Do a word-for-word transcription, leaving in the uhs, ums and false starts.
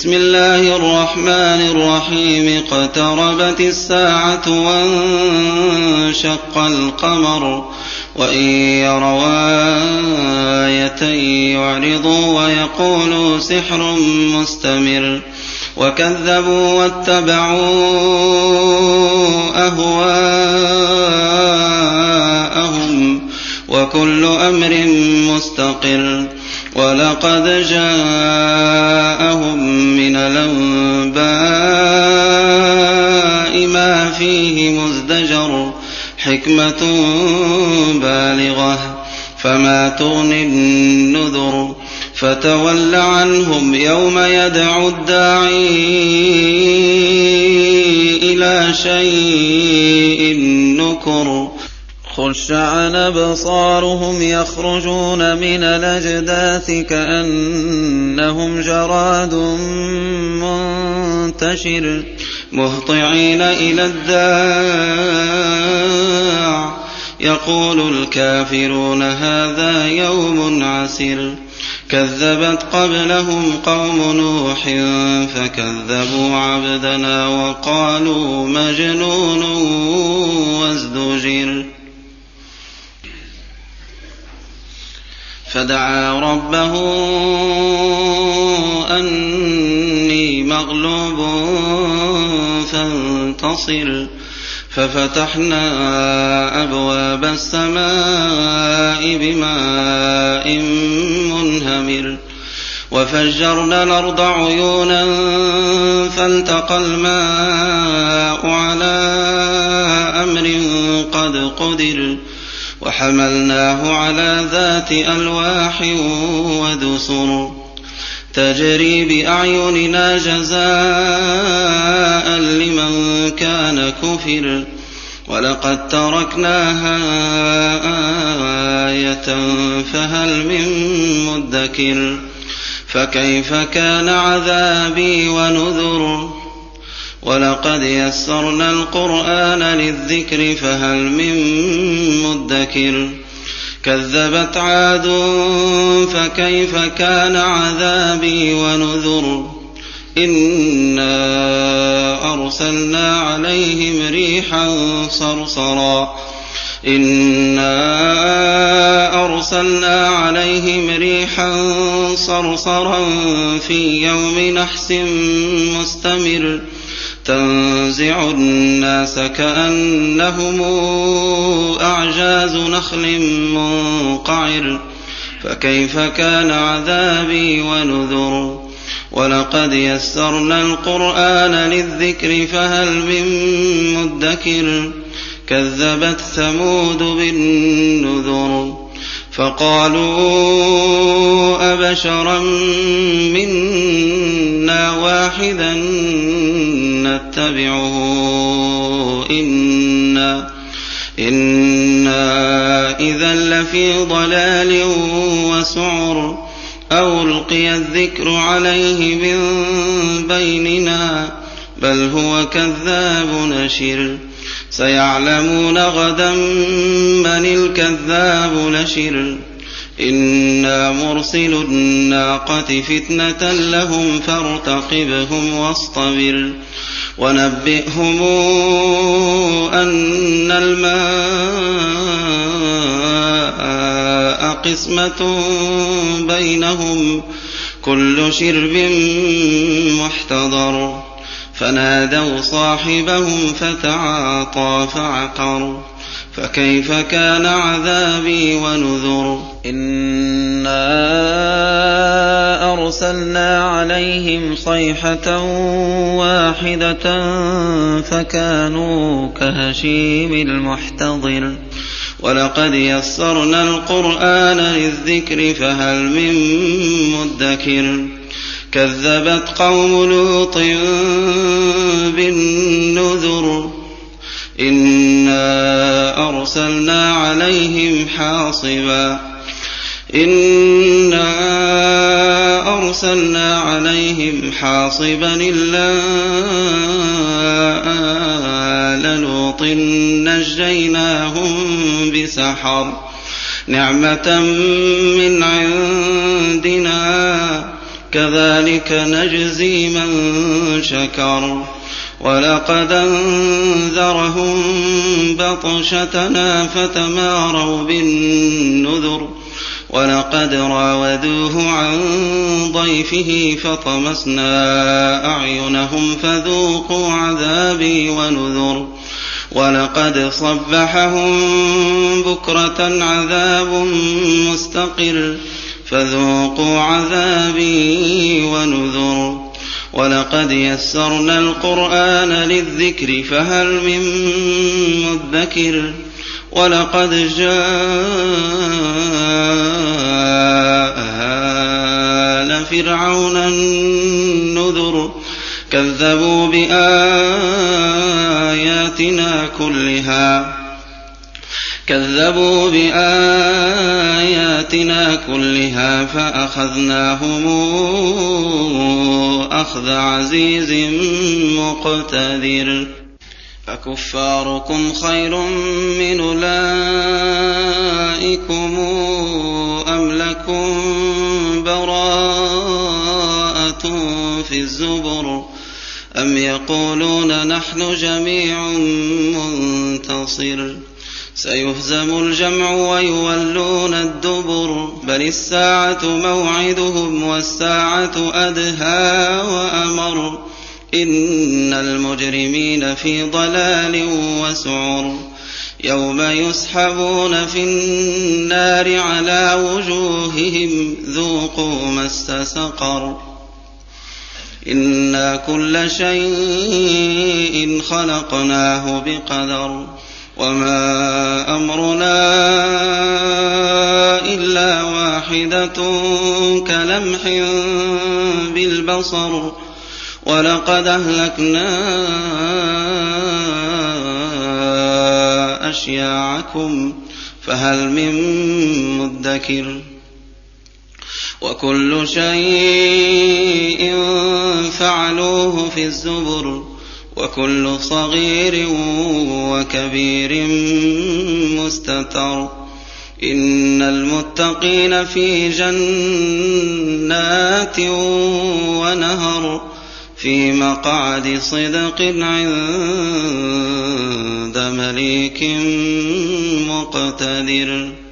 بسم الله الرحمن الرحيم اقتربت الساعة وانشق القمر وإن يروا آية يعرضوا ويقولوا سحر مستمر وكذبوا واتبعوا أهواءهم وكل أمر مستقر ولقد جاءهم من الأنباء ما فيه مزدجر حكمة بالغة فما تغني النذر فتول عنهم يوم يدعو الداعي إلى شيء نكر خش عن أبصارهم يخرجون من الأجداث كأنهم جراد منتشر مهطعين إلى الداع يقول الكافرون هذا يوم عسر كذبت قبلهم قوم نوح فكذبوا عبدنا وقالوا مجنون وازدجر فدعا ربه أني مغلوب فانتصر ففتحنا أبواب السماء بماء منهمر وفجرنا الأرض عيونا فالتقى الماء على أمر قد قدر وحملناه على ذات ألواح ودسر تجري بأعيننا جزاء لمن كان كفر ولقد تركناها آية فهل من مدكر فكيف كان عذابي ونذر ولقد يسرنا القرآن للذكر فهل من مدكر كذبت عاد فكيف كان عذابي ونذر إنا أرسلنا عليهم ريحا صرصرا إنا أرسلنا عليهم ريحا صرصرا في يوم نحس مستمر تنزع الناس كأنهم أعجاز نخل منقعر فكيف كان عذابي ونذر ولقد يسرنا القرآن للذكر فهل من مدكر كذبت ثمود بالنذر فقالوا أبشرا منا واحدا نتبعه إنا, إنا إذا لفي ضلال وسعر أو ألقي الذكر عليه من بيننا بل هو كذاب نشر سيعلمون غدا من الكذاب نشر إنا مرسل الناقة فتنة لهم فارتقبهم واصطبر ونبئهم أن الماء قسمة بينهم كل شرب محتضر فنادوا صاحبهم فتعاطى فعقر فكيف كان عذابي ونذر إنا أرسلنا عليهم صيحة واحدة فكانوا كهشيم المحتضر ولقد يسرنا القرآن للذكر فهل من مدكر كذبت قوم لوط بالنذر إنا أرسلنا عليهم حاصبا إنا أرسلنا عليهم حاصبا إلا آل لوط نجيناهم بسحر نعمة من عندنا كذلك نجزي من شكر ولقد أنذرهم بطشتنا فتماروا بالنذر ولقد راودوه عن ضيفه فطمسنا أعينهم فذوقوا عذابي ونذر ولقد صبحهم بكرة عذاب مستقر فذوقوا عذابي ونذر ولقد يسرنا القرآن للذكر فهل من مدكر ولقد جاء آل فرعون النذر كذبوا بآياتنا كلها كذبوا بآياتنا كلها فأخذناهم أخذ عزيز مقتدر أكفاركم خير من أولئكم أم لكم براءة في الزبر أم يقولون نحن جميع منتصر سيهزم الجمع ويولون الدبر بل الساعة موعدهم والساعة أدهى وأمر إن المجرمين في ضلال وسعر يوم يسحبون في النار على وجوههم ذوقوا مس سقر إنا كل شيء خلقناه بقدر وما أمرنا إلا واحدة كلمح بالبصر ولقد أهلكنا أشياعكم فهل من مدكر وكل شيء فعلوه في الزبر وكل صغير وكبير مستتر إن المتقين في جنات ونهر في مقعد صدق عند مليك مقتدر.